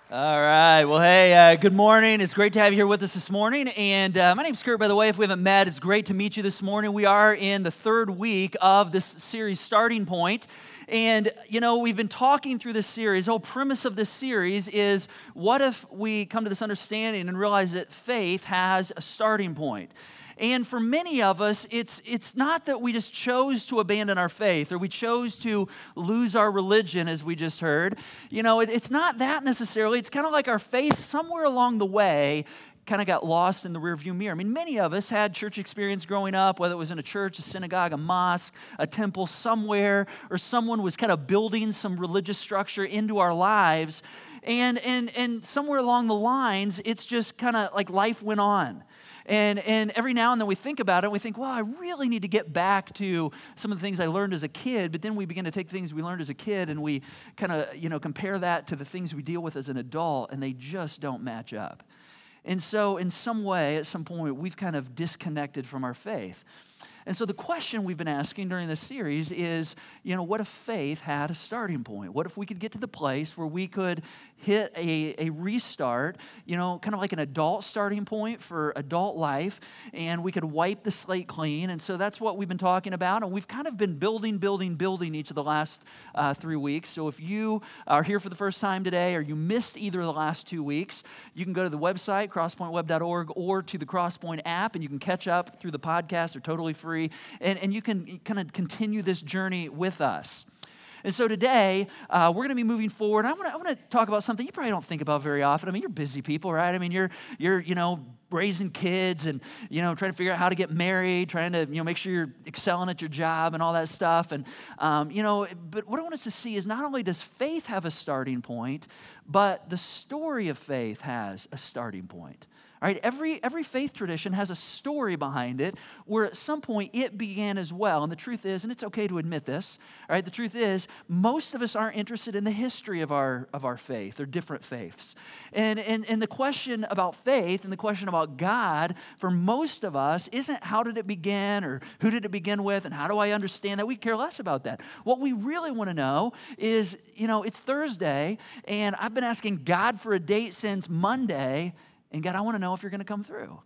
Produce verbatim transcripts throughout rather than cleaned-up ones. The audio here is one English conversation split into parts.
All right. Well, hey, uh, good morning. It's great to have you here with us this morning. And uh, my name's Kurt, by the way. If we haven't met, it's great to meet you this morning. We are in the third week of this series, Starting Point. And, you know, we've been talking through this series. The whole premise of this series is, what if we come to this understanding and realize that faith has a starting point? And for many of us, it's it's not that we just chose to abandon our faith or we chose to lose our religion, as we just heard. You know, it, it's not that necessarily. It's kind of like our faith somewhere along the way kind of got lost in the rearview mirror. I mean, many of us had church experience growing up, whether it was in a church, a synagogue, a mosque, a temple somewhere, or someone was kind of building some religious structure into our lives. And, and, and somewhere along the lines, it's just kind of like life went on. And, and every now and then we think about it, and we think, well, I really need to get back to some of the things I learned as a kid, but then we begin to take things we learned as a kid and we kind of, you know, compare that to the things we deal with as an adult, and they just don't match up. And so in some way, at some point, we've kind of disconnected from our faith. And so the question we've been asking during this series is, you know, what if faith had a starting point? What if we could get to the place where we could hit a, a restart, you know, kind of like an adult starting point for adult life, and we could wipe the slate clean? And so that's what we've been talking about, and we've kind of been building, building, building each of the last uh, three weeks. So if you are here for the first time today, or you missed either of the last two weeks, you can go to the website, crosspoint web dot org, or to the Crosspoint app, and you can catch up through the podcast. They're totally free. And, and you can kind of continue this journey with us. And so today, uh, we're going to be moving forward. I want to I want to talk about something you probably don't think about very often. I mean, you're busy people, right? I mean, you're, you're you know, raising kids and, you know, trying to figure out how to get married, trying to, you know, make sure you're excelling at your job and all that stuff. And, um, you know, but what I want us to see is not only does faith have a starting point, but the story of faith has a starting point. All right, every, every faith tradition has a story behind it where at some point it began as well. And the truth is, and it's okay to admit this, all right, the truth is, most of us aren't interested in the history of our, of our faith or different faiths. And, and, and the question about faith and the question about God for most of us isn't how did it begin or who did it begin with and how do I understand that? We care less about that. What we really want to know is, you know, it's Thursday and I've been asking God for a date since Monday. And God, I want to know if you're going to come through.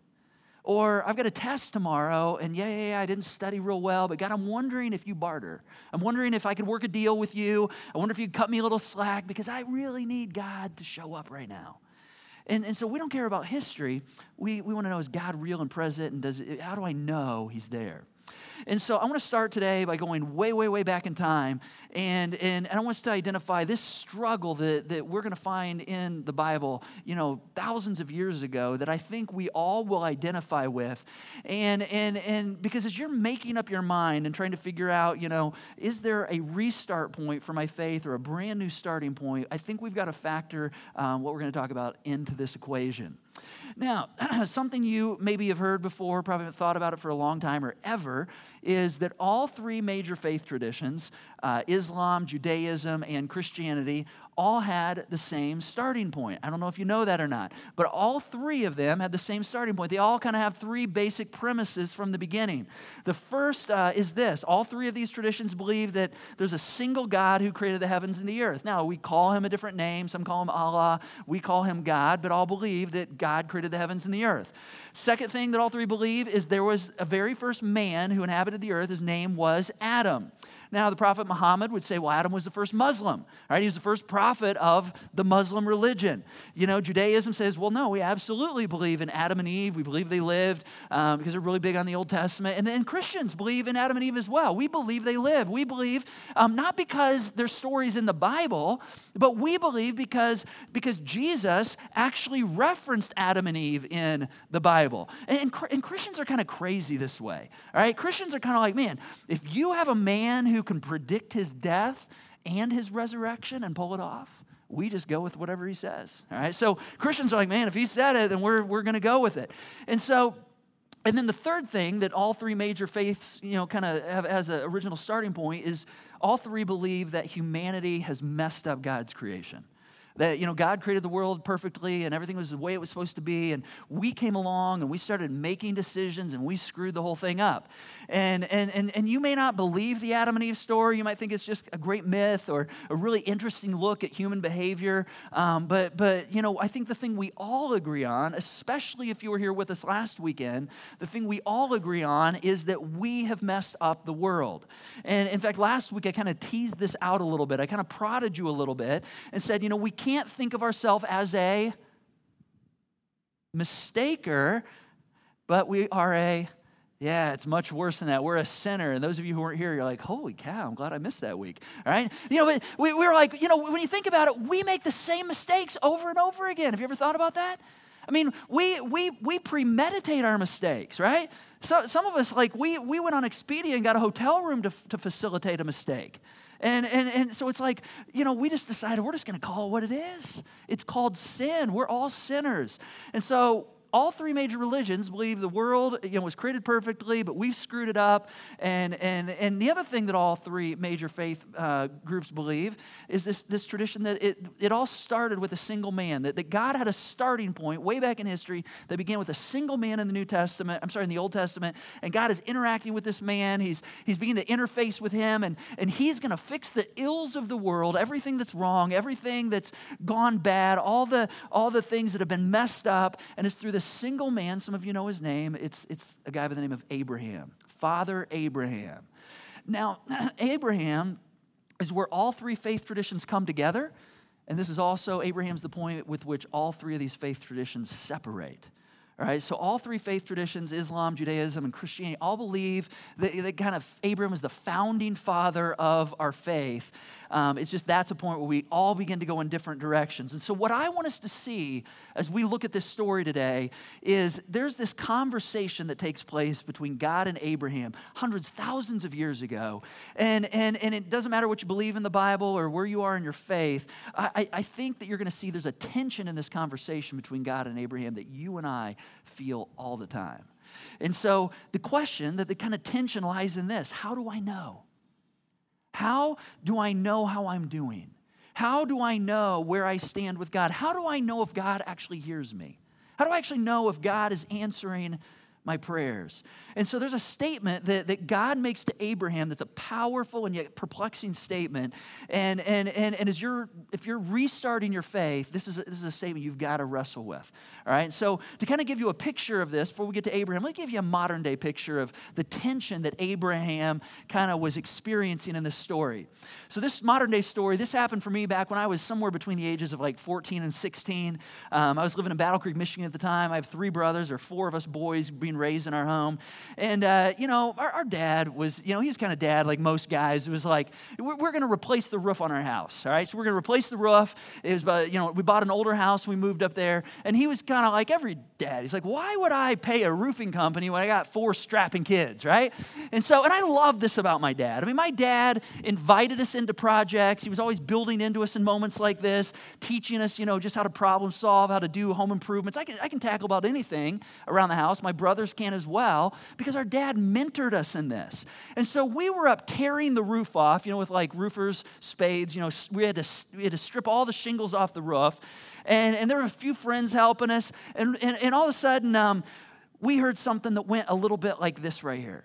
Or I've got a test tomorrow, and yeah, yeah, yeah, I didn't study real well, but God, I'm wondering if you barter. I'm wondering if I could work a deal with you. I wonder if you'd cut me a little slack because I really need God to show up right now. And, and so we don't care about history. We, we want to know, is God real and present, and does it, how do I know He's there? And so I want to start today by going way, way, way back in time, and, and, and I want us to identify this struggle that, that we're going to find in the Bible, you know, thousands of years ago that I think we all will identify with. And, and, and because as you're making up your mind and trying to figure out, you know, is there a restart point for my faith or a brand new starting point, I think we've got to factor um, what we're going to talk about into this equation. Now, something you maybe have heard before, probably haven't thought about it for a long time or ever, is that all three major faith traditions, uh, Islam, Judaism, and Christianity, all had the same starting point. I don't know if you know that or not, but all three of them had the same starting point. They all kind of have three basic premises from the beginning. The first uh, is this. All three of these traditions believe that there's a single God who created the heavens and the earth. Now, we call Him a different name. Some call Him Allah. We call Him God, but all believe that God created the heavens and the earth. Second thing that all three believe is there was a very first man who inhabited the earth. His name was Adam. Now, the prophet Muhammad would say, well, Adam was the first Muslim, right? He was the first prophet of the Muslim religion. You know, Judaism says, well, no, we absolutely believe in Adam and Eve. We believe they lived um, because they're really big on the Old Testament. And then Christians believe in Adam and Eve as well. We believe they live. We believe um, not because there's stories in the Bible, but we believe because, because Jesus actually referenced Adam and Eve in the Bible. And, and, and Christians are kind of crazy this way, all right? Christians are kind of like, man, if you have a man who can predict his death and his resurrection and pull it off, we just go with whatever he says. All right. So Christians are like, man, if he said it, then we're we're going to go with it. And so, and then the third thing that all three major faiths, you know, kind of have as an original starting point is all three believe that humanity has messed up God's creation. That, you know, God created the world perfectly and everything was the way it was supposed to be. And we came along and we started making decisions and we screwed the whole thing up. And, and, and, and you may not believe the Adam and Eve story. You might think it's just a great myth or a really interesting look at human behavior. Um, but, but, you know, I think the thing we all agree on, especially if you were here with us last weekend, the thing we all agree on is that we have messed up the world. And in fact, last week I kind of teased this out a little bit. I kind of prodded you a little bit and said, you know, we can't think of ourselves as a mistaker, but we are a, yeah, it's much worse than that. We're a sinner. And those of you who weren't here, you're like, holy cow, I'm glad I missed that week. All right? You know, we, we were like, you know, when you think about it, we make the same mistakes over and over again. Have you ever thought about that? I mean, we we we premeditate our mistakes, right? So some of us, like, we we went on Expedia and got a hotel room to, to facilitate a mistake. And, and, and so it's like, you know, we just decided we're just going to call it what it is. It's called sin. We're all sinners. And so all three major religions believe the world, you know, was created perfectly, but we've screwed it up. And and and the other thing that all three major faith uh, groups believe is this, this tradition that it, it all started with a single man, that, that God had a starting point way back in history that began with a single man in the New Testament, I'm sorry, in the Old Testament, and God is interacting with this man. He's he's beginning to interface with him, and, and he's going to fix the ills of the world, everything that's wrong, everything that's gone bad, all the all the things that have been messed up, and it's through the single man. Some of you know his name. It's, it's a guy by the name of Abraham, Father Abraham. Now, Abraham is where all three faith traditions come together, and this is also, Abraham's the point with which all three of these faith traditions separate. All right, so all three faith traditions, Islam, Judaism, and Christianity, all believe that, that kind of Abraham is the founding father of our faith. Um, it's just that's a point where we all begin to go in different directions. And so what I want us to see as we look at this story today is there's this conversation that takes place between God and Abraham hundreds, thousands of years ago. And, and, and it doesn't matter what you believe in the Bible or where you are in your faith. I, I think that you're going to see there's a tension in this conversation between God and Abraham that you and I feel all the time. And so the question, that the kind of tension lies in this: how do I know? How do I know how I'm doing? How do I know where I stand with God? How do I know if God actually hears me? How do I actually know if God is answering my prayers? And so there's a statement that, that God makes to Abraham that's a powerful and yet perplexing statement. And, and, and, and as you're, if you're restarting your faith, this is, a, this is a statement you've got to wrestle with. All right, so to kind of give you a picture of this, before we get to Abraham, let me give you a modern day picture of the tension that Abraham kind of was experiencing in this story. So this modern day story, this happened for me back when I was somewhere between the ages of like fourteen and sixteen. Um, I was living in Battle Creek, Michigan at the time. I have three brothers, or four of us boys being raised in our home. And, uh, you know, our, our dad was, you know, he was kind of dad like most guys. It was like, we're, we're going to replace the roof on our house, all right? So we're going to replace the roof. It was, uh, you know, we bought an older house. We moved up there. And he was kind of like every dad. He's like, why would I pay a roofing company when I got four strapping kids, right? And so, and I love this about my dad. I mean, my dad invited us into projects. He was always building into us in moments like this, teaching us, you know, just how to problem solve, how to do home improvements. I can, I can tackle about anything around the house. My brothers can as well, because our dad mentored us in this. And so we were up tearing the roof off, you know, with like roofers' spades. You know, we had to we had to strip all the shingles off the roof, and and there were a few friends helping us, and and, and all of a sudden um, we heard something that went a little bit like this right here.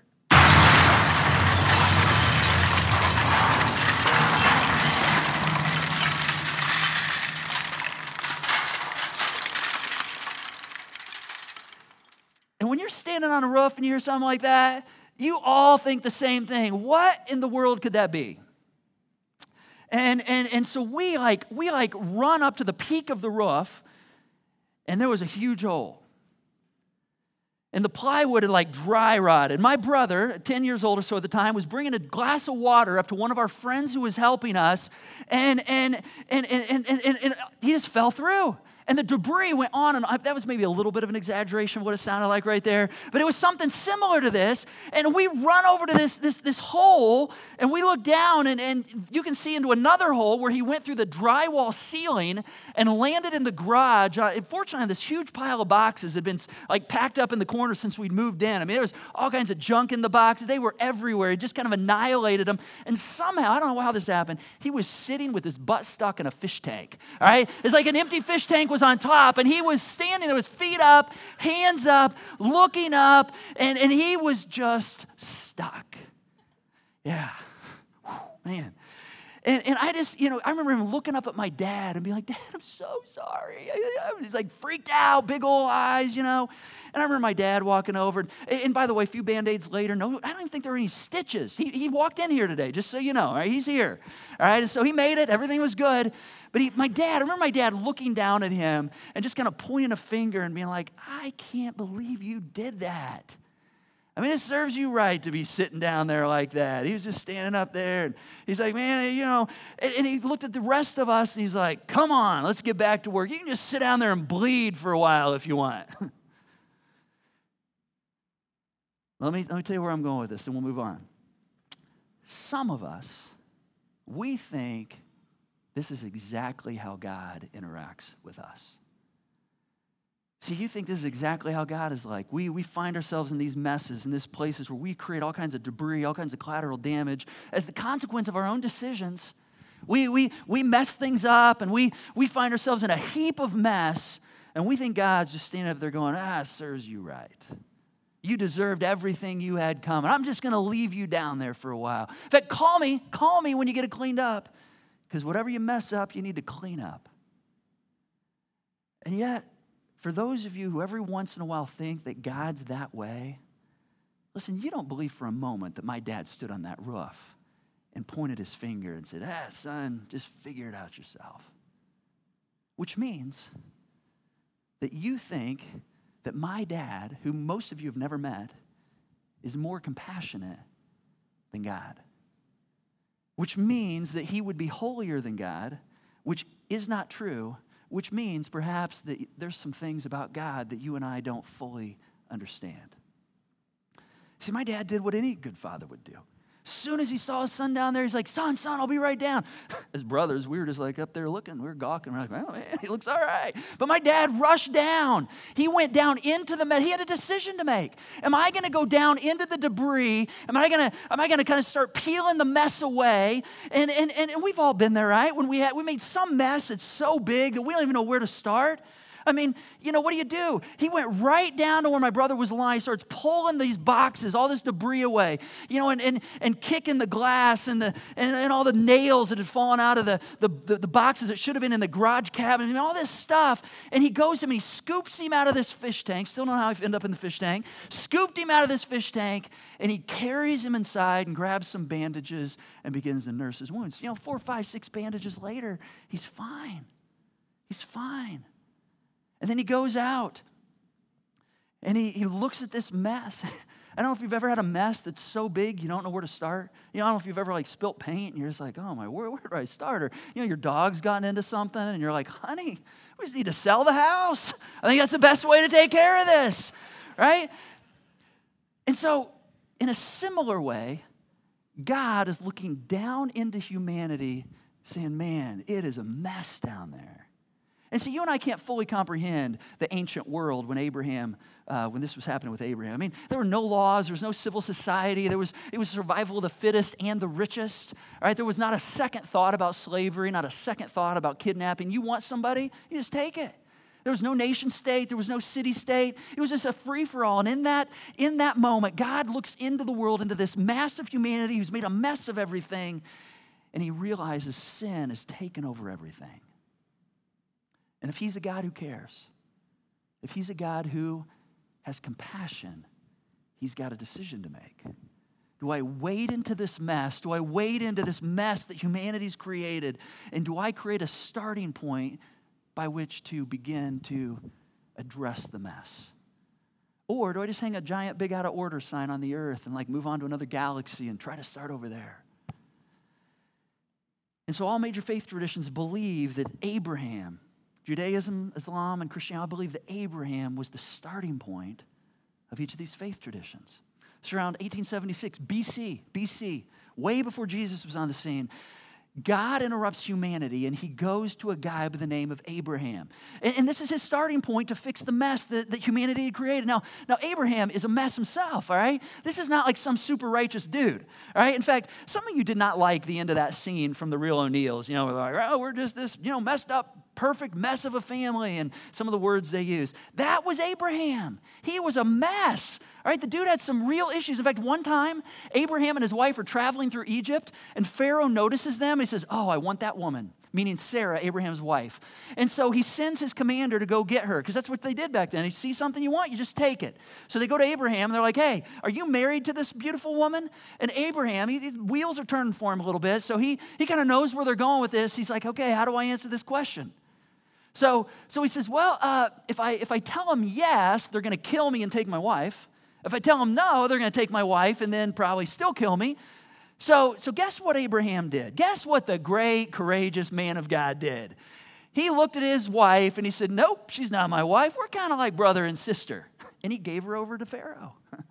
And when you're standing on a roof and you hear something like that, you all think the same thing. What in the world could that be? And and and so we like we like run up to the peak of the roof, and there was a huge hole. And the plywood had like dry rotted. My brother, ten years old or so at the time, was bringing a glass of water up to one of our friends who was helping us, and and and and and, and, and, and he just fell through. And the debris went on and on. That was maybe a little bit of an exaggeration of what it sounded like right there. But it was something similar to this. And we run over to this, this, this hole, and we look down, and, and you can see into another hole where he went through the drywall ceiling and landed in the garage. Uh, fortunately, this huge pile of boxes had been like packed up in the corner since we'd moved in. I mean, there was all kinds of junk in the boxes. They were everywhere. He just kind of annihilated them. And somehow, I don't know how this happened, he was sitting with his butt stuck in a fish tank. All right? It's like an empty fish tank was on top, and he was standing there with feet up, hands up, looking up, and, and he was just stuck. Yeah. Whew, man. And, and I just, you know, I remember him looking up at my dad and being like, Dad, I'm so sorry. He's like freaked out, big old eyes, you know. And I remember my dad walking over. And, and by the way, a few Band-Aids later, no, I don't even think there were any stitches. He, he walked in here today, just so you know. All right, he's here. All right, and so he made it. Everything was good. But he, my dad, I remember my dad looking down at him and just kind of pointing a finger and being like, I can't believe you did that. I mean, it serves you right to be sitting down there like that. He was just standing up there, and he's like, man, you know, and, and he looked at the rest of us, and he's like, come on, let's get back to work. You can just sit down there and bleed for a while if you want. let me, let me tell you where I'm going with this, and we'll move on. Some of us, we think this is exactly how God interacts with us. See, you think this is exactly how God is like. We, we find ourselves in these messes, in these places where we create all kinds of debris, all kinds of collateral damage as the consequence of our own decisions. We, we, we mess things up, and we, we find ourselves in a heap of mess, and we think God's just standing up there going, ah, it serves you right. You deserved everything you had coming. I'm just going to leave you down there for a while. In fact, call me, call me when you get it cleaned up, because whatever you mess up, you need to clean up. And yet, for those of you who every once in a while think that God's that way, listen, you don't believe for a moment that my dad stood on that roof and pointed his finger and said, ah, son, just figure it out yourself. Which means that you think that my dad, who most of you have never met, is more compassionate than God. Which means that he would be holier than God, which is not true. Which means perhaps that there's some things about God that you and I don't fully understand. See, my dad did what any good father would do. As soon as he saw his son down there, he's like, son, son, I'll be right down. As brothers, we were just like up there looking. We were gawking. We're like, oh, man, he looks all right. But my dad rushed down. He went down into the mess. He had a decision to make. Am I going to go down into the debris? Am I going to am I going to kind of start peeling the mess away? And, and, and we've all been there, right? When we had, we made some mess, it's so big that we don't even know where to start. I mean, you know, what do you do? He went right down to where my brother was lying, starts pulling these boxes, all this debris away, you know, and and, and kicking the glass and the and, and all the nails that had fallen out of the, the, the, the boxes that should have been in the garage cabinet, and all this stuff. And he goes to him and he scoops him out of this fish tank. Still don't know how he ended up in the fish tank. Scooped him out of this fish tank, and he carries him inside and grabs some bandages and begins to nurse his wounds. You know, four, five, six bandages later, he's fine. He's fine. And then he goes out, and he, he looks at this mess. I don't know if you've ever had a mess that's so big you don't know where to start. You know, I don't know if you've ever like spilt paint, and you're just like, oh my, where, where do I start? Or, you know, your dog's gotten into something, and you're like, honey, we just need to sell the house. I think that's the best way to take care of this, right? And so, in a similar way, God is looking down into humanity, saying, man, it is a mess down there. And so you and I can't fully comprehend the ancient world when Abraham, uh, when this was happening with Abraham. I mean, there were no laws, there was no civil society, there was it was survival of the fittest and the richest. All right, there was not a second thought about slavery, not a second thought about kidnapping. You want somebody, you just take it. There was no nation state, there was no city state. It was just a free-for-all. And in that, in that moment, God looks into the world, into this massive humanity who's made a mess of everything, and he realizes sin has taken over everything. And if he's a God who cares, if he's a God who has compassion, he's got a decision to make. Do I wade into this mess? Do I wade into this mess that humanity's created? And do I create a starting point by which to begin to address the mess? Or do I just hang a giant big out of order sign on the earth and like move on to another galaxy and try to start over there? And so all major faith traditions believe that Abraham, Judaism, Islam, and Christianity all believe that Abraham was the starting point of each of these faith traditions. It's around eighteen seventy-six B C, B C, way before Jesus was on the scene. God interrupts humanity, and he goes to a guy by the name of Abraham. And, and this is his starting point to fix the mess that, that humanity had created. Now, now, Abraham is a mess himself, all right? This is not like some super righteous dude, all right? In fact, some of you did not like the end of that scene from The Real O'Neills. You know, like, oh, we're just this, you know, messed up, perfect mess of a family, and some of the words they use. That was Abraham. He was a mess, all right? The dude had some real issues. In fact, one time, Abraham and his wife are traveling through Egypt, and Pharaoh notices them, and he says, oh, I want that woman, meaning Sarah, Abraham's wife. And so he sends his commander to go get her, because that's what they did back then. You see something you want, you just take it. So they go to Abraham, and they're like, hey, are you married to this beautiful woman? And Abraham, he, his wheels are turning for him a little bit, so he, he kind of knows where they're going with this. He's like, okay, how do I answer this question? So, so he says, well, uh, if I if I tell them yes, they're going to kill me and take my wife. If I tell them no, they're going to take my wife and then probably still kill me. So, so guess what Abraham did? Guess what the great, courageous man of God did? He looked at his wife and he said, nope, she's not my wife. We're kind of like brother and sister. And he gave her over to Pharaoh.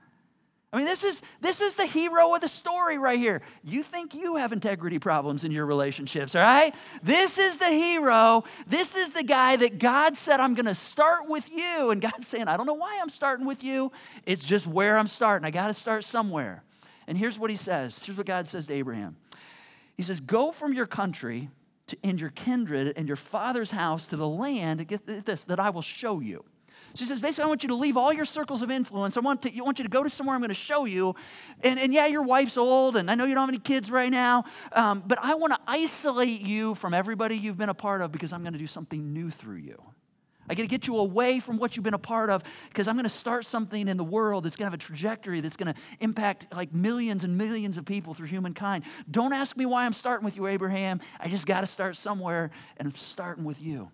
I mean, this is, this is the hero of the story right here. You think you have integrity problems in your relationships, all right? This is the hero. This is the guy that God said, I'm going to start with you. And God's saying, I don't know why I'm starting with you. It's just where I'm starting. I got to start somewhere. And here's what he says. Here's what God says to Abraham. He says, go from your country to, and your kindred and your father's house to the land, get this, that I will show you. So he says, basically, I want you to leave all your circles of influence. I want, to, I want you to go to somewhere I'm going to show you. And, and yeah, your wife's old, and I know you don't have any kids right now, um, but I want to isolate you from everybody you've been a part of because I'm going to do something new through you. I got to get you away from what you've been a part of because I'm going to start something in the world that's going to have a trajectory that's going to impact like millions and millions of people through humankind. Don't ask me why I'm starting with you, Abraham. I just got to start somewhere, and I'm starting with you.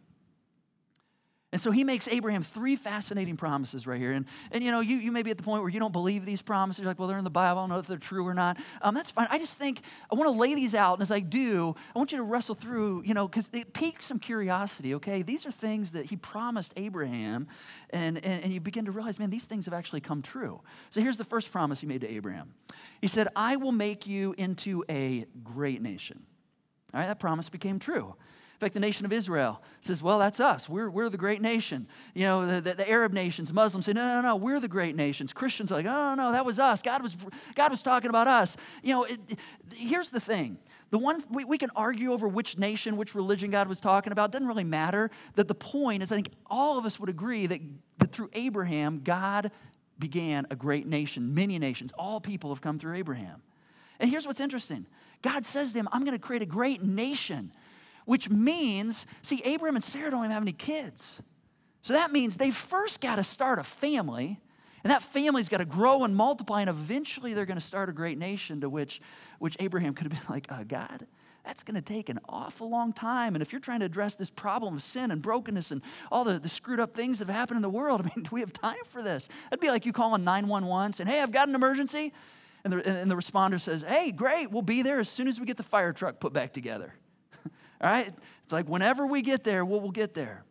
And so he makes Abraham three fascinating promises right here. And, and you know, you, you may be at the point where you don't believe these promises. You're like, well, they're in the Bible. I don't know if they're true or not. Um, that's fine. I just think I want to lay these out. And as I do, I want you to wrestle through, you know, because it piques some curiosity, okay? These are things that he promised Abraham. And, and, and you begin to realize, man, these things have actually come true. So here's the first promise he made to Abraham. He said, I will make you into a great nation. All right, that promise became true. In fact, the nation of Israel says, well, that's us. We're, we're the great nation. You know, the, the, the Arab nations, Muslims say, no, no, no, we're the great nations. Christians are like, oh, no, that was us. God was, God was talking about us. You know, it, it, here's the thing. The one, we, we can argue over which nation, which religion God was talking about. It doesn't really matter. That the point is, I think all of us would agree that, that through Abraham, God began a great nation, many nations. All people have come through Abraham. And here's what's interesting. God says to him, I'm going to create a great nation. Which means, see, Abraham and Sarah don't even have any kids. So that means they first got to start a family, and that family's got to grow and multiply, and eventually they're going to start a great nation to which, which Abraham could have been like, oh, God, that's going to take an awful long time. And if you're trying to address this problem of sin and brokenness and all the, the screwed up things that have happened in the world, I mean, do we have time for this? That'd be like you calling nine one one saying, hey, I've got an emergency. And the, and the responder says, hey, great, we'll be there as soon as we get the fire truck put back together. All right? It's like whenever we get there, we'll, we'll get there.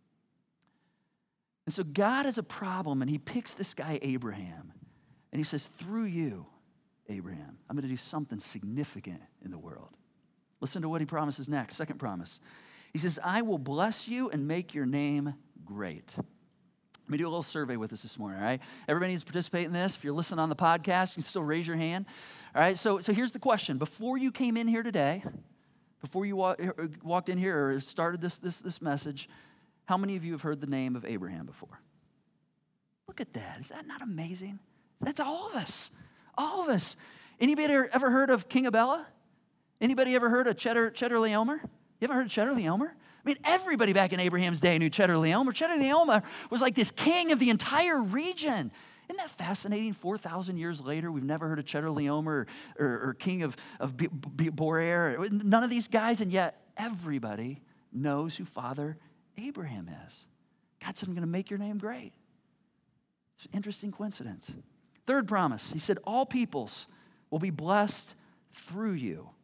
And so God has a problem, and he picks this guy, Abraham, and he says, through you, Abraham, I'm going to do something significant in the world. Listen to what he promises next. Second promise. He says, I will bless you and make your name great. Let me do a little survey with us this morning, all right? Everybody needs to participate in this. If you're listening on the podcast, you can still raise your hand. All right, so, so here's the question. Before you came in here today, Before you walk, walked in here or started this, this, this message, how many of you have heard the name of Abraham before? Look at that. Is that not amazing? That's all of us. All of us. Anybody ever heard of King Abella? Anybody ever heard of Cheddar, Chedorlaomer? You ever heard of Chedorlaomer? I mean, everybody back in Abraham's day knew Chedorlaomer. Chedorlaomer was like this king of the entire region. Isn't that fascinating? four thousand years later, we've never heard of Chedorlaomer or, or, or king of, of B- B- Borer. None of these guys, and yet everybody knows who Father Abraham is. God said, I'm going to make your name great. It's an interesting coincidence. Third promise, he said, all peoples will be blessed through you.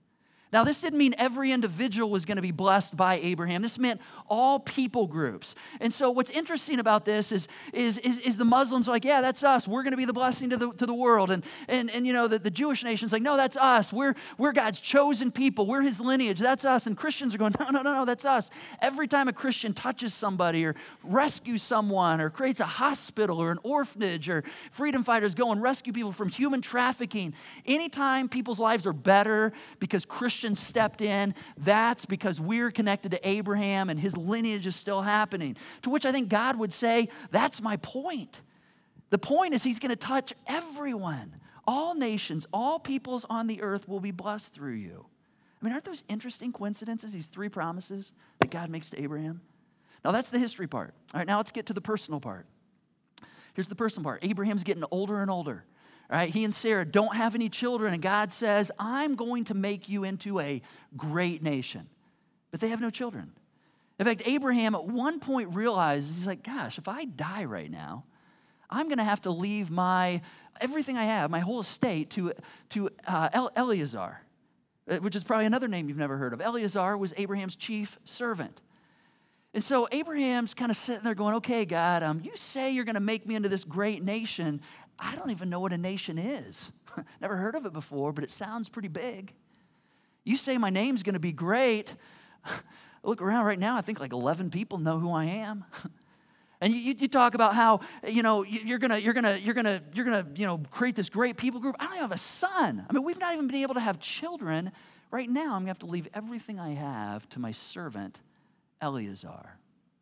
Now, this didn't mean every individual was going to be blessed by Abraham. This meant all people groups. And so what's interesting about this is, is, is, is the Muslims are like, yeah, that's us. We're going to be the blessing to the, to the world. And, and, and you know, the, the Jewish nation's like, no, that's us. We're, we're God's chosen people. We're his lineage. That's us. And Christians are going, no, no, no, no, that's us. Every time a Christian touches somebody or rescues someone or creates a hospital or an orphanage, or freedom fighters go and rescue people from human trafficking, anytime people's lives are better because Christians Christians stepped in, that's because we're connected to Abraham and his lineage is still happening. To which I think God would say, that's my point. The point is he's going to touch everyone. All nations, all peoples on the earth will be blessed through you. I mean, aren't those interesting coincidences, these three promises that God makes to Abraham? Now, that's the history part. All right, now let's get to the personal part. Here's the personal part. Abraham's getting older and older. All right, he and Sarah don't have any children, and God says, I'm going to make you into a great nation. But they have no children. In fact, Abraham at one point realizes, he's like, gosh, if I die right now, I'm going to have to leave my, everything I have, my whole estate to, to uh, Eleazar, which is probably another name you've never heard of. Eleazar was Abraham's chief servant. And so Abraham's kind of sitting there going, okay, God, um, you say you're going to make me into this great nation. I don't even know what a nation is. Never heard of it before, but it sounds pretty big. You say my name's going to be great. I look around right now, I think like eleven people know who I am. And you, you talk about how, you know, you're gonna, you're gonna, you're gonna, you're gonna, you know, create this great people group. I don't even have a son. I mean, we've not even been able to have children. Right now, I'm gonna have to leave everything I have to my servant Eleazar.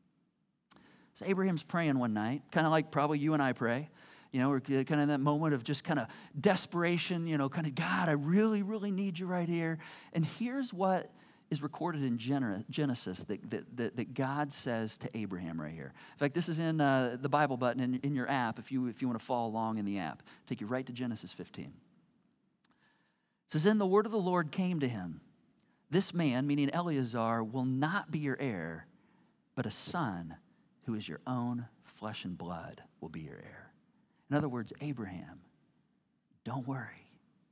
So Abraham's praying one night, kind of like probably you and I pray. You know, we're kind of in that moment of just kind of desperation, you know, kind of, God, I really, really need you right here. And here's what is recorded in Genesis that, that, that, that God says to Abraham right here. In fact, this is in uh, the Bible button in, in your app if you, if you want to follow along in the app. Take you right to Genesis fifteen. It says, then the word of the Lord came to him. This man, meaning Eleazar, will not be your heir, but a son who is your own flesh and blood will be your heir. In other words, Abraham, don't worry.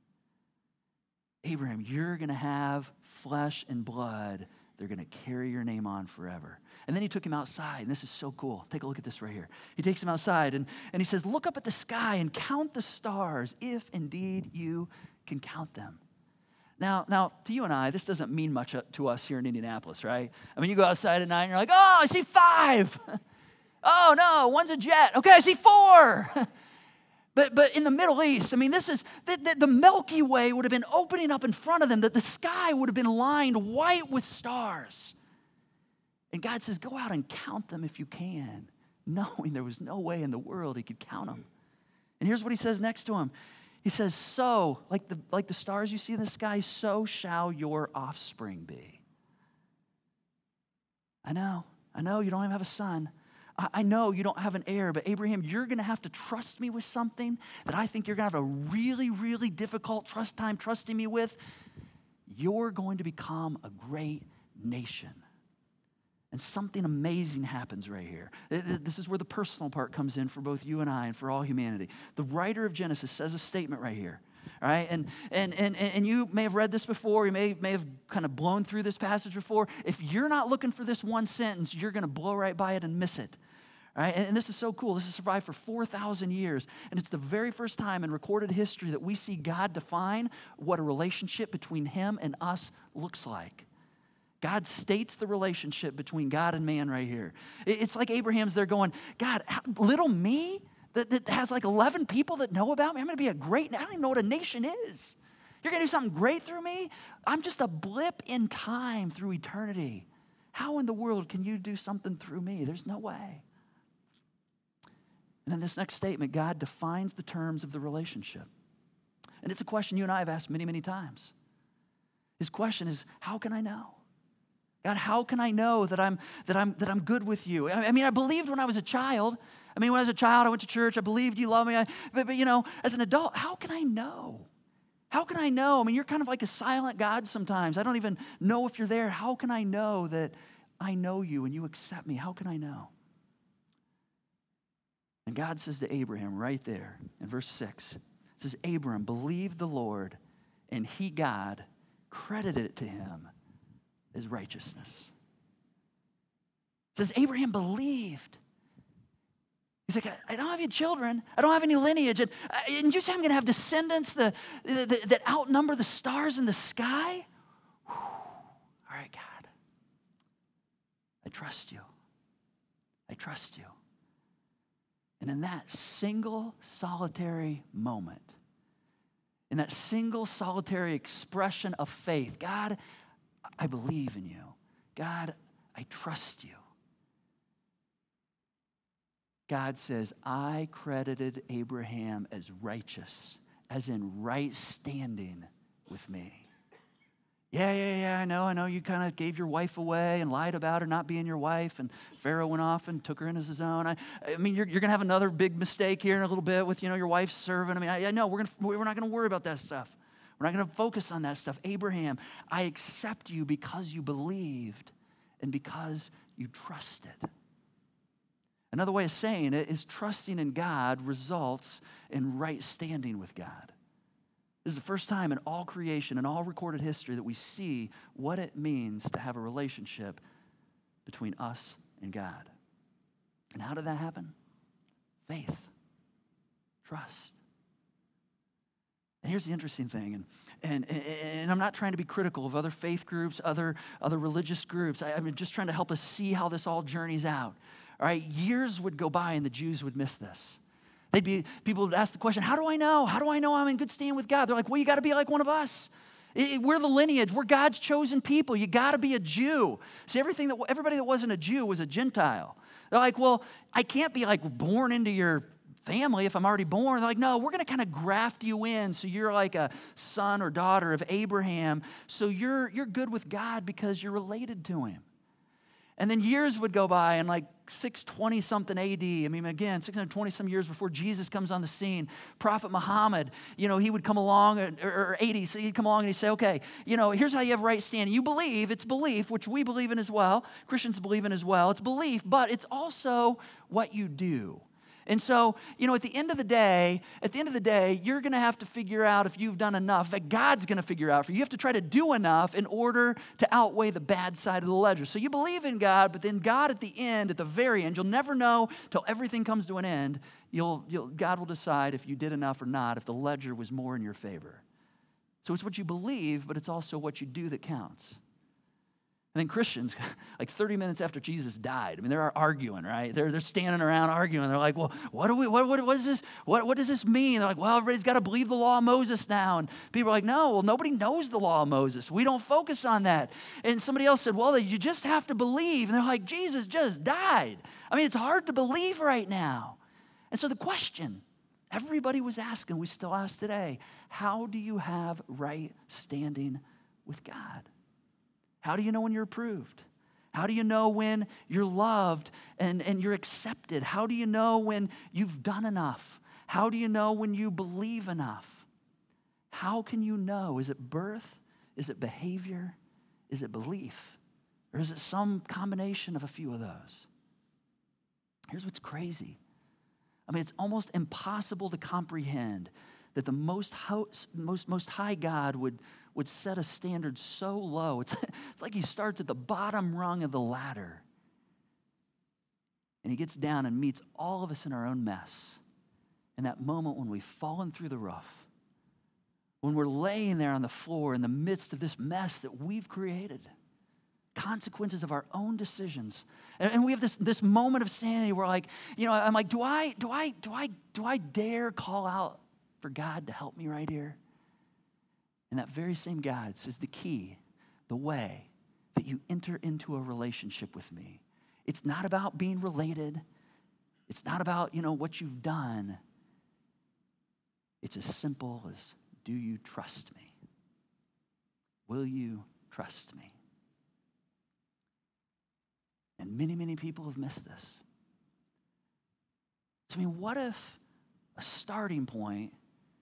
Abraham, you're going to have flesh and blood. They're going to carry your name on forever. And then he took him outside, and this is so cool. Take a look at this right here. He takes him outside, and, and he says, look up at the sky and count the stars, if indeed you can count them. Now, now, to you and I, this doesn't mean much to us here in Indianapolis, right? I mean, you go outside at night, and you're like, oh, I see five. Oh, no, one's a jet. Okay, I see four. But but in the Middle East, I mean, this is, the, the, the Milky Way would have been opening up in front of them, that the sky would have been lined white with stars. And God says, go out and count them if you can, knowing there was no way in the world he could count them. And here's what he says next to him. He says, so, like the, like the stars you see in the sky, so shall your offspring be. I know, I know you don't even have a son. I know you don't have an heir, but Abraham, you're going to have to trust me with something that I think you're going to have a really, really difficult trust time trusting me with. You're going to become a great nation. And something amazing happens right here. This is where the personal part comes in for both you and I and for all humanity. The writer of Genesis says a statement right here. All right, and, and, and, and you may have read this before, you may, may have kind of blown through this passage before. If you're not looking for this one sentence, you're going to blow right by it and miss it. All right, and, and this is so cool. This has survived for four thousand years, and it's the very first time in recorded history that we see God define what a relationship between him and us looks like. God states the relationship between God and man right here. It's like Abraham's there going, God, little me? That, that has like eleven people that know about me. I'm going to be a great, I don't even know what a nation is. You're going to do something great through me? I'm just a blip in time through eternity. How in the world can you do something through me? There's no way. And then this next statement, God defines the terms of the relationship. And it's a question you and I have asked many, many times. His question is, how can I know? God, how can I know that I'm that I'm that I'm good with you? I mean, I believed when I was a child. I mean, when I was a child, I went to church. I believed you love me. I, but, but, you know, as an adult, how can I know? How can I know? I mean, you're kind of like a silent God sometimes. I don't even know if you're there. How can I know that I know you and you accept me? How can I know? And God says to Abraham right there in verse six, it says, Abram believed the Lord, and he, God, credited it to him as righteousness. It says Abraham believed. He's like, I, I don't have any children. I don't have any lineage. And, and you say I'm going to have descendants that, that, that outnumber the stars in the sky? Whew. All right, God. I trust you. I trust you. And in that single solitary moment, in that single solitary expression of faith, God, I believe in you. God, I trust you. God says, I credited Abraham as righteous, as in right standing with me. Yeah, yeah, yeah, I know, I know you kind of gave your wife away and lied about her not being your wife, and Pharaoh went off and took her in as his own. I, I mean, you're, you're going to have another big mistake here in a little bit with, you know, your wife's servant. I mean, I, I know, we're, gonna, we're not going to worry about that stuff. We're not going to focus on that stuff. Abraham, I accept you because you believed and because you trusted. Another way of saying it is trusting in God results in right standing with God. This is the first time in all creation, in all recorded history, that we see what it means to have a relationship between us and God. And how did that happen? Faith. Trust. And here's the interesting thing, and, and, and I'm not trying to be critical of other faith groups, other, other religious groups. I, I'm just trying to help us see how this all journeys out. All right, years would go by and the Jews would miss this. They'd be, people would ask the question, how do I know? How do I know I'm in good standing with God? They're like, well, you got to be like one of us. It, we're the lineage. We're God's chosen people. You got to be a Jew. See, everything that everybody that wasn't a Jew was a Gentile. They're like, well, I can't be like born into your family if I'm already born. They're like, no, we're going to kind of graft you in so you're like a son or daughter of Abraham. So you're you're good with God because you're related to him. And then years would go by, and like six twenty something A D, I mean, again, six hundred twenty some years before Jesus comes on the scene, Prophet Muhammad, you know, he would come along, or, or eighty, so he'd come along and he'd say, okay, you know, here's how you have right standing. You believe, it's belief, which we believe in as well, Christians believe in as well. It's belief, but it's also what you do. And so, you know, at the end of the day, at the end of the day, you're going to have to figure out if you've done enough. In fact, God's going to figure out for you. You have to try to do enough in order to outweigh the bad side of the ledger. So you believe in God, but then God at the end, at the very end, you'll never know till everything comes to an end. You'll, you'll, God will decide if you did enough or not, if the ledger was more in your favor. So it's what you believe, but it's also what you do that counts. And then Christians, like thirty minutes after Jesus died, I mean, they're arguing, right? They're, they're standing around arguing. They're like, well, what do we, what, what, what is this? What, what does this mean? They're like, well, everybody's got to believe the law of Moses now. And people are like, no, well, nobody knows the law of Moses. We don't focus on that. And somebody else said, well, you just have to believe. And they're like, Jesus just died. I mean, it's hard to believe right now. And so the question everybody was asking, we still ask today, how do you have right standing with God? How do you know when you're approved? How do you know when you're loved and, and you're accepted? How do you know when you've done enough? How do you know when you believe enough? How can you know? Is it birth? Is it behavior? Is it belief? Or is it some combination of a few of those? Here's what's crazy. I mean, it's almost impossible to comprehend that the most, ho- most, most high God would would set a standard so low. It's, it's like he starts at the bottom rung of the ladder. And he gets down and meets all of us in our own mess. In that moment when we've fallen through the roof, when we're laying there on the floor in the midst of this mess that we've created, consequences of our own decisions. And, and we have this, this moment of sanity where like, you know, I'm like, do I, do I, do I, do I dare call out for God to help me right here? And that very same God says the key, the way that you enter into a relationship with me. It's not about being related. It's not about, you know, what you've done. It's as simple as, do you trust me? Will you trust me? And many, many people have missed this. So, I mean, what if a starting point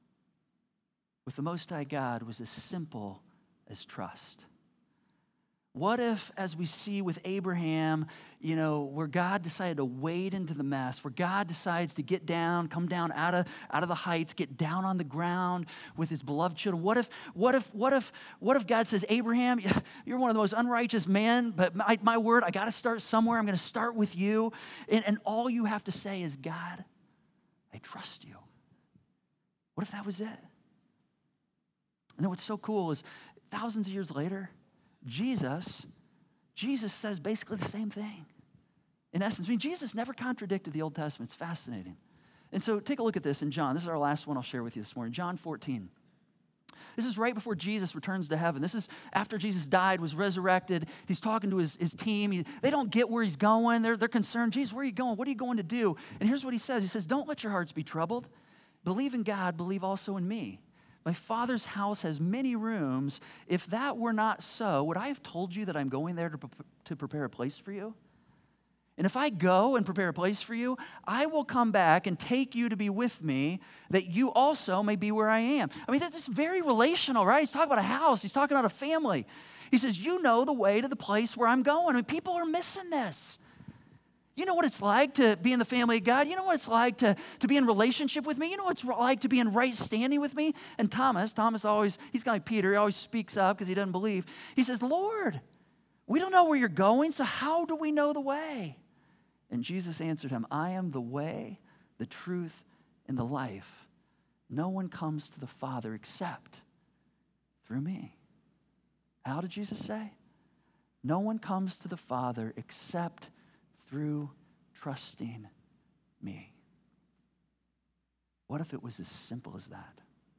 with the Most High God was as simple as trust? What if, as we see with Abraham, you know, where God decided to wade into the mess, where God decides to get down, come down out of, out of the heights, get down on the ground with his beloved children. What if, what if, what if, what if God says, Abraham, you're one of the most unrighteous men, but my, my word, I got to start somewhere. I'm going to start with you. And, and all you have to say is, God, I trust you. What if that was it? And then what's so cool is thousands of years later, Jesus, Jesus says basically the same thing. In essence, I mean, Jesus never contradicted the Old Testament. It's fascinating. And so take a look at this in John. This is our last one I'll share with you this morning. John fourteen. This is right before Jesus returns to heaven. This is after Jesus died, was resurrected. He's talking to his, his team. He, they don't get where he's going. They're, they're concerned. Jesus, where are you going? What are you going to do? And here's what he says. He says, don't let your hearts be troubled. Believe in God. Believe also in me. My Father's house has many rooms. If that were not so, would I have told you that I'm going there to, pre- to prepare a place for you? And if I go and prepare a place for you, I will come back and take you to be with me, that you also may be where I am. I mean, this is very relational, right? He's talking about a house. He's talking about a family. He says, you know the way to the place where I'm going. I mean, people are missing this. You know what it's like to be in the family of God. You know what it's like to, to be in relationship with me. You know what it's like to be in right standing with me. And Thomas, Thomas always, he's kind of like Peter. He always speaks up because he doesn't believe. He says, Lord, we don't know where you're going, so how do we know the way? And Jesus answered him, I am the way, the truth, and the life. No one comes to the Father except through me. How did Jesus say? No one comes to the Father except through trusting me. What if it was as simple as that?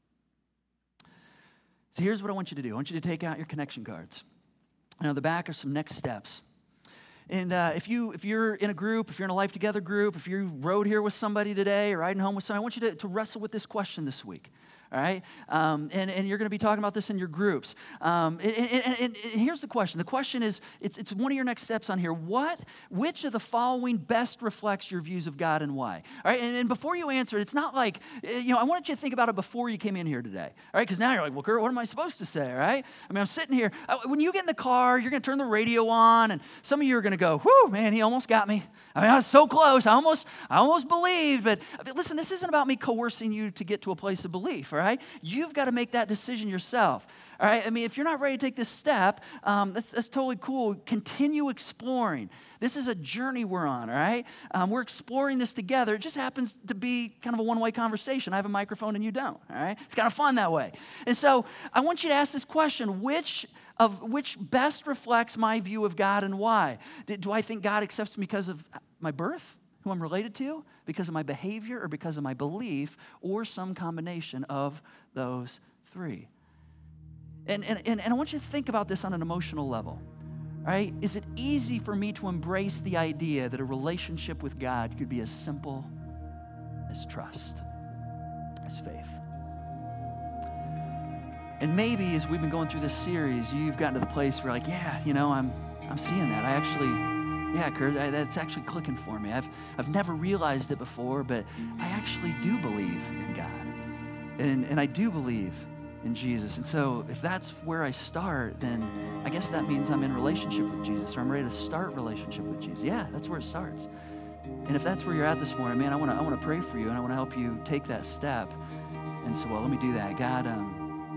So here's what I want you to do. I want you to take out your connection cards. And on the back are some next steps. And uh, if, you, if you're in a group, if you're in a Life Together group, if you rode here with somebody today or riding home with somebody, I want you to, to wrestle with this question this week. All right? Um, and, and you're going to be talking about this in your groups. Um, and, and, and, and here's the question. The question is, it's, it's one of your next steps on here. What, which of the following best reflects your views of God and why? All right? And, and before you answer it, it's not like, you know, I wanted you to think about it before you came in here today. All right? Because now you're like, well, Kurt, what am I supposed to say? All right? I mean, I'm sitting here. When you get in the car, you're going to turn the radio on, and some of you are going to go, whew, man, he almost got me. I mean, I was so close. I almost, I almost believed. But I mean, listen, this isn't about me coercing you to get to a place of belief, all right? You've got to make that decision yourself, all right? I mean, if you're not ready to take this step, um, that's, that's totally cool. Continue exploring. This is a journey we're on, all right? Um, we're exploring this together. It just happens to be kind of a one-way conversation. I have a microphone and you don't, all right? It's kind of fun that way. And so I want you to ask this question, which of which best reflects my view of God and why? Do, do I think God accepts me because of my birth, who I'm related to, because of my behavior, or because of my belief, or some combination of those three? And, and, and, and I want you to think about this on an emotional level, all right? Is it easy for me to embrace the idea that a relationship with God could be as simple as trust, as faith? And maybe as we've been going through this series, you've gotten to the place where like, yeah, you know, I'm I'm seeing that. I actually, yeah, Kurt, I, that's actually clicking for me. I've I've never realized it before, but I actually do believe in God. And, and I do believe in Jesus. And so if that's where I start, then I guess that means I'm in relationship with Jesus, or I'm ready to start relationship with Jesus. Yeah, that's where it starts. And if that's where you're at this morning, man, I want to I want to pray for you, and I want to help you take that step. And so, well, let me do that. God, um,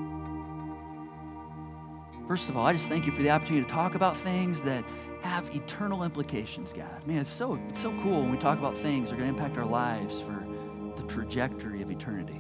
first of all, I just thank you for the opportunity to talk about things that have eternal implications, God. Man, it's so it's so cool when we talk about things that are going to impact our lives for the trajectory of eternity.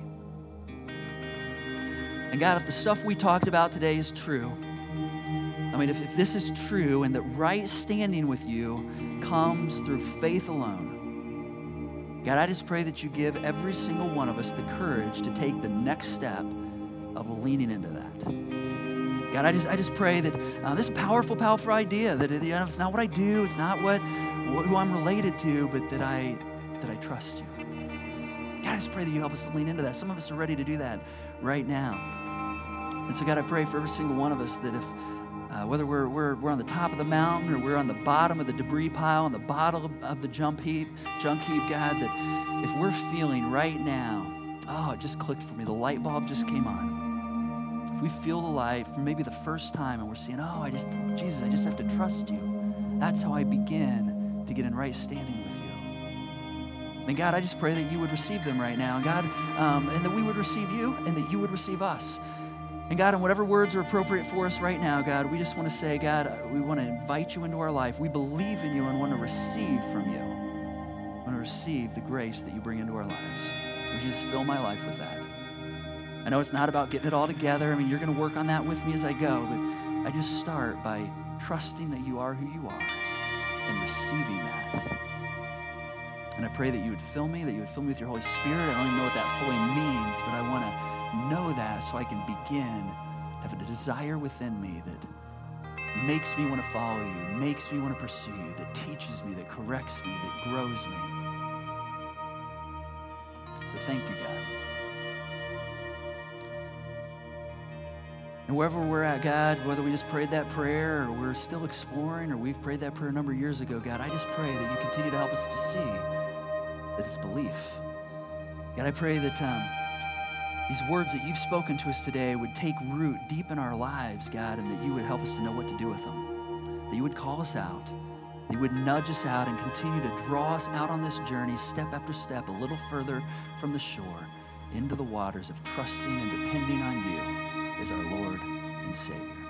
And God, if the stuff we talked about today is true, I mean, if, if this is true and that right standing with you comes through faith alone, God, I just pray that you give every single one of us the courage to take the next step of leaning into that. God, I just I just pray that uh, this powerful, powerful idea that you know, it's not what I do, it's not what, what who I'm related to, but that I that I trust you. God, I just pray that you help us to lean into that. Some of us are ready to do that right now. And so, God, I pray for every single one of us that if, uh, whether we're, we're we're on the top of the mountain or we're on the bottom of the debris pile, on the bottom of the jump heap, junk heap, God, that if we're feeling right now, oh, it just clicked for me. The light bulb just came on. if we feel the light for maybe the first time and we're saying, oh, I just, Jesus, I just have to trust you. That's how I begin to get in right standing with you. And God, I just pray that you would receive them right now. And God, um, and that we would receive you and that you would receive us. And God, in whatever words are appropriate for us right now, God, we just want to say, God, we want to invite you into our life. We believe in you and want to receive from you. We want to receive the grace that you bring into our lives. Would you just fill my life with that? I know it's not about getting it all together. I mean, you're going to work on that with me as I go, but I just start by trusting that you are who you are and receiving that. And I pray that you would fill me, that you would fill me with your Holy Spirit. I don't even know what that fully means, but I want to know that so I can begin to have a desire within me that makes me want to follow you, makes me want to pursue you, that teaches me, that corrects me, that grows me. So thank you, God. And wherever we're at, God, whether we just prayed that prayer or we're still exploring or we've prayed that prayer a number of years ago, God, I just pray that you continue to help us to see that it's belief. God, I pray that um, these words that you've spoken to us today would take root deep in our lives, God, and that you would help us to know what to do with them. That you would call us out, that you would nudge us out and continue to draw us out on this journey step after step, a little further from the shore into the waters of trusting and depending on you as our Lord and Savior.